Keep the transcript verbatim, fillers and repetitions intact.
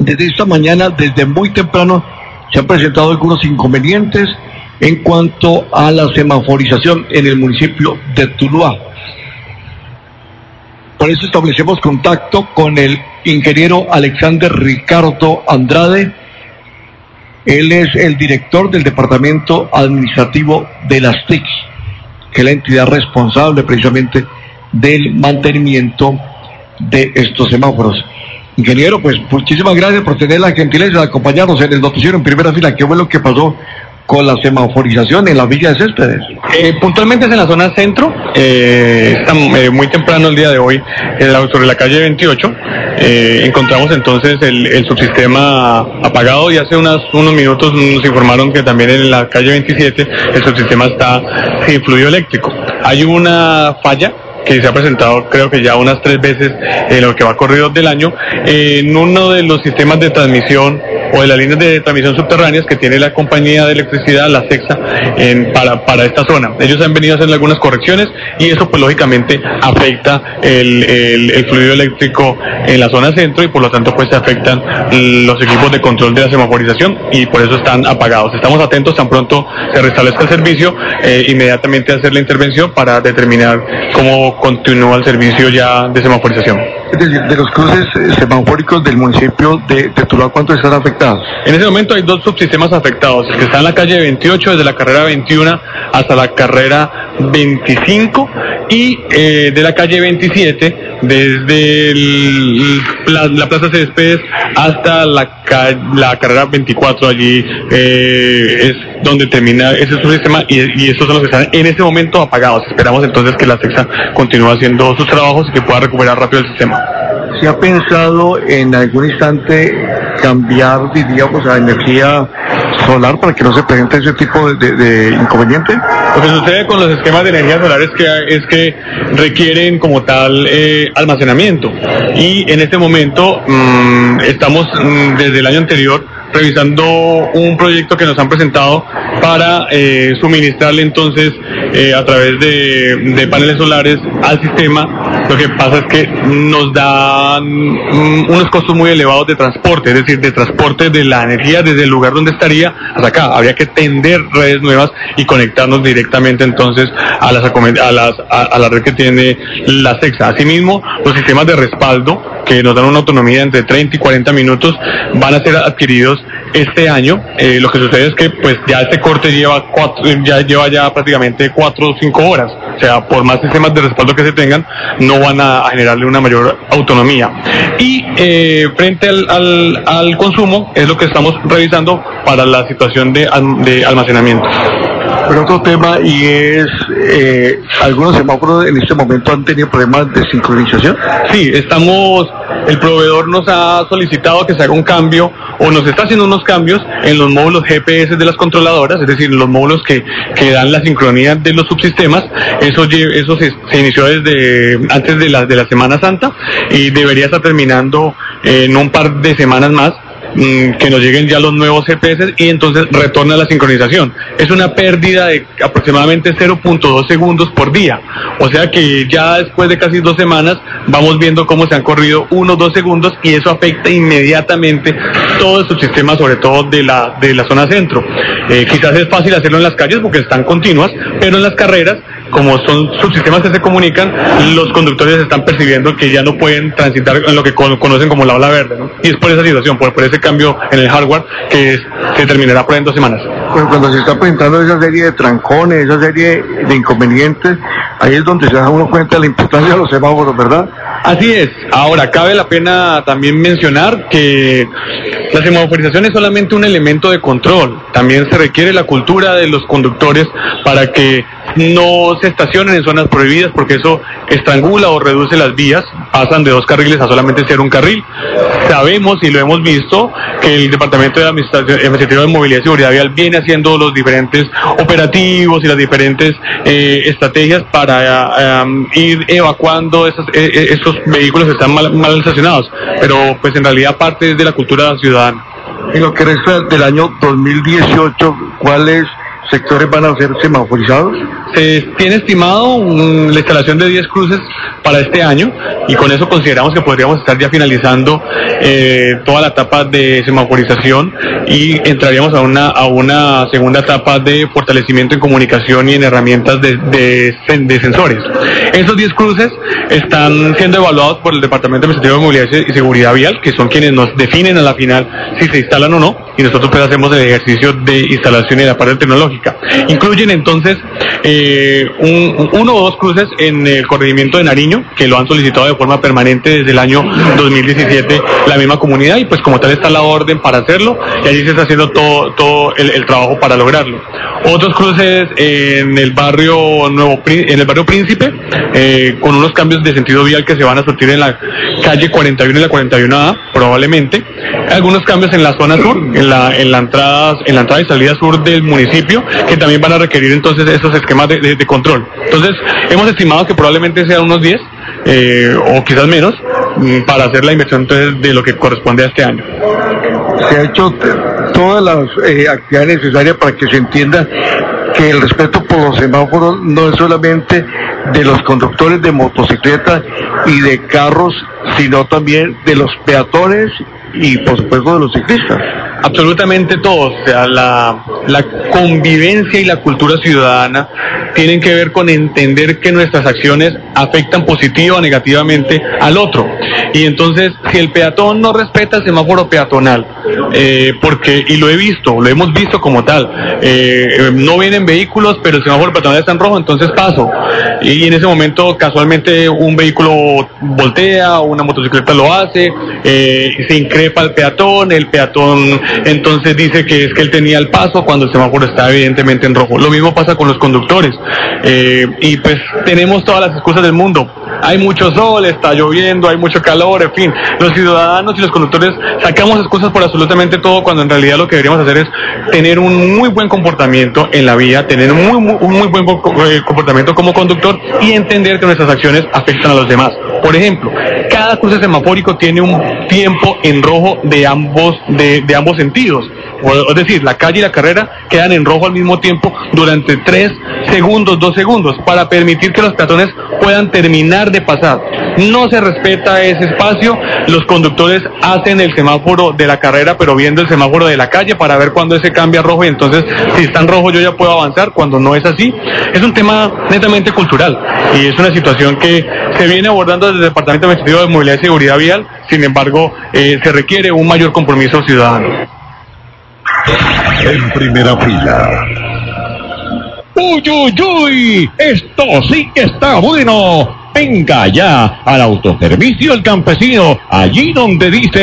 desde esta mañana, desde muy temprano, se han presentado algunos inconvenientes en cuanto a la semaforización en el municipio de Tuluá. Por eso establecemos contacto con el ingeniero Alexander Ricardo Andrade. Él es el director del Departamento Administrativo de las T I C, que es la entidad responsable precisamente del mantenimiento de estos semáforos. Ingeniero, pues muchísimas gracias por tener la gentileza de acompañarnos en el noticiero en primera fila. ¿Qué fue lo que pasó con la semaforización en la Villa de Céspedes? Eh, puntualmente es en la zona centro, eh, está, eh, muy temprano el día de hoy, en la, sobre la calle veintiocho, eh, encontramos entonces el, el subsistema apagado, y hace unas, unos minutos nos informaron que también en la calle veintisiete el subsistema está sin fluido eléctrico. Hay una falla que se ha presentado creo que ya unas tres veces en lo que va corrido del año, eh, en uno de los sistemas de transmisión o de las líneas de transmisión subterráneas que tiene la compañía de electricidad, la SEXA, en, para, para esta zona. Ellos han venido a hacer algunas correcciones y eso pues lógicamente afecta el, el, el fluido eléctrico en la zona centro, y por lo tanto pues se afectan los equipos de control de la semaforización y por eso están apagados. Estamos atentos, tan pronto se restablezca el servicio, eh, inmediatamente hacer la intervención para determinar cómo continúa el servicio ya de semaforización. Es decir, de los cruces semafóricos del municipio de, de Tuluá, ¿cuántos están afectados? En ese momento hay dos subsistemas afectados, el que está en la calle veintiocho, desde la carrera veintiuno hasta la carrera veinticinco, y eh, de la calle veintisiete, desde el, la, la Plaza Céspedes hasta la, la carrera veinticuatro, allí eh, es donde termina ese subsistema, y, y estos son los que están en ese momento apagados. Esperamos entonces que la SEXA continúe haciendo sus trabajos y que pueda recuperar rápido el sistema. ¿Se ha pensado en algún instante cambiar, diríamos, a energía solar para que no se presente ese tipo de, de, de inconveniente? Lo que sucede con los esquemas de energía solar es que, es que requieren como tal eh, almacenamiento, y en este momento mmm, estamos mmm, desde el año anterior revisando un proyecto que nos han presentado para eh, suministrarle entonces eh, a través de, de paneles solares al sistema. Lo que pasa es que nos dan mm, unos costos muy elevados de transporte, es decir, de transporte de la energía desde el lugar donde estaría hasta acá. Habría que tender redes nuevas y conectarnos directamente entonces a, las, a, las, a, a la red que tiene la SEXA. Asimismo, los sistemas de respaldo, que nos dan una autonomía entre treinta y cuarenta minutos, van a ser adquiridos este año. Eh, lo que sucede es que pues ya este corte lleva cuatro, ya lleva ya prácticamente cuatro o cinco horas. O sea, por más sistemas de respaldo que se tengan, no van a, a generarle una mayor autonomía. Y eh, frente al, al, al consumo es lo que estamos revisando para la situación de, de almacenamiento. Pero otro tema, y es, eh, algunos semáforos en este momento han tenido problemas de sincronización. Sí, estamos, el proveedor nos ha solicitado que se haga un cambio, o nos está haciendo unos cambios en los módulos G P S de las controladoras, es decir, los módulos que, que dan la sincronía de los subsistemas. Eso, eso se, se inició desde antes de la, de la Semana Santa, y debería estar terminando en un par de semanas más, que nos lleguen ya los nuevos G P S, y entonces retorna la sincronización. Es una pérdida de aproximadamente cero punto dos segundos por día, o sea que ya después de casi dos semanas vamos viendo cómo se han corrido uno o dos segundos, y eso afecta inmediatamente todo el subsistema, sobre todo de la, de la zona centro. Eh, quizás es fácil hacerlo en las calles porque están continuas, pero en las carreras, como son subsistemas que se comunican, los conductores están percibiendo que ya no pueden transitar en lo que conocen como la ola verde, ¿no? Y es por esa situación, por, por ese cambio en el hardware que es, se terminará por en dos semanas. Pues cuando se está presentando esa serie de trancones, esa serie de inconvenientes, ahí es donde se da uno cuenta de la importancia de los semáforos, ¿verdad? Así es. Ahora, cabe la pena también mencionar que la semaforización es solamente un elemento de control. También se requiere la cultura de los conductores para que no se estacionen en zonas prohibidas, porque eso estrangula o reduce las vías, pasan de dos carriles a solamente ser un carril. Sabemos y lo hemos visto que el Departamento de Administrativo de Movilidad y Seguridad Vial viene haciendo los diferentes operativos y las diferentes eh, estrategias para eh, ir evacuando esos, eh, esos vehículos que están mal, mal estacionados, pero pues en realidad parte de la cultura ciudadana. En lo que resta del año dos mil dieciocho, ¿cuáles sectores van a ser semaforizados? se tiene estimado um, la instalación de diez cruces para este año, y con eso consideramos que podríamos estar ya finalizando eh, toda la etapa de semaforización y entraríamos a una, a una segunda etapa de fortalecimiento en comunicación y en herramientas de, de, de sensores. Esos diez cruces están siendo evaluados por el Departamento Administrativo de Movilidad y Seguridad Vial, que son quienes nos definen a la final si se instalan o no, y nosotros pues hacemos el ejercicio de instalación y de la parte tecnológica. Incluyen entonces eh, un, uno o dos cruces en el corregimiento de Nariño, que lo han solicitado de forma permanente desde el año dos mil diecisiete la misma comunidad, y pues como tal está la orden para hacerlo, y allí se está haciendo todo, todo el, el trabajo para lograrlo. Otros cruces en el barrio Nuevo, en el barrio Príncipe, eh, con unos cambios de sentido vial que se van a surtir en la calle cuarenta y uno y la cuarenta y uno A, probablemente. Algunos cambios en la zona sur, en la, en la entrada, en la entrada y salida sur del municipio, que también van a requerir entonces estos esquemas de, de, de control. Entonces, hemos estimado que probablemente sean unos diez, eh, o quizás menos, para hacer la inversión entonces de lo que corresponde a este año. Se ha hecho todas las eh, actividades necesarias para que se entienda que el respeto por los semáforos no es solamente de los conductores de motocicletas y de carros, sino también de los peatones y por supuesto de los ciclistas. Absolutamente todos, o sea, la, la convivencia y la cultura ciudadana tienen que ver con entender que nuestras acciones afectan positiva o negativamente al otro. Y entonces, si el peatón no respeta el semáforo peatonal, eh, porque, y lo he visto, lo hemos visto como tal, eh, no vienen vehículos, pero el semáforo peatonal está en rojo, entonces paso. Y en ese momento, casualmente, un vehículo voltea, una motocicleta lo hace, eh, se increpa al peatón, el peatón entonces dice que es que él tenía el paso cuando el semáforo está evidentemente en rojo. Lo mismo pasa con los conductores, eh, y pues tenemos todas las excusas del mundo. Hay mucho sol, está lloviendo, hay mucho calor, en fin. Los ciudadanos y los conductores sacamos excusas por absolutamente todo, cuando en realidad lo que deberíamos hacer es tener un muy buen comportamiento en la vía, tener un muy, muy, un muy buen comportamiento como conductor y entender que nuestras acciones afectan a los demás. Por ejemplo, cada cruce semafórico tiene un tiempo en rojo de ambos, de, de ambos sentidos. O, es decir, la calle y la carrera quedan en rojo al mismo tiempo durante tres segundos, dos segundos, para permitir que los peatones puedan terminar de pasar. No se respeta ese espacio, los conductores hacen el semáforo de la carrera, pero viendo el semáforo de la calle para ver cuándo ese cambia a rojo, y entonces si está en rojo yo ya puedo avanzar, cuando no es así. Es un tema netamente cultural, y es una situación que se viene abordando desde el Departamento Administrativo de Movilidad y Seguridad Vial. Sin embargo, eh, se requiere un mayor compromiso ciudadano. En primera fila. ¡Uy, uy, uy! Esto sí que está bueno. Venga ya al Autoservicio El Campesino, allí donde dice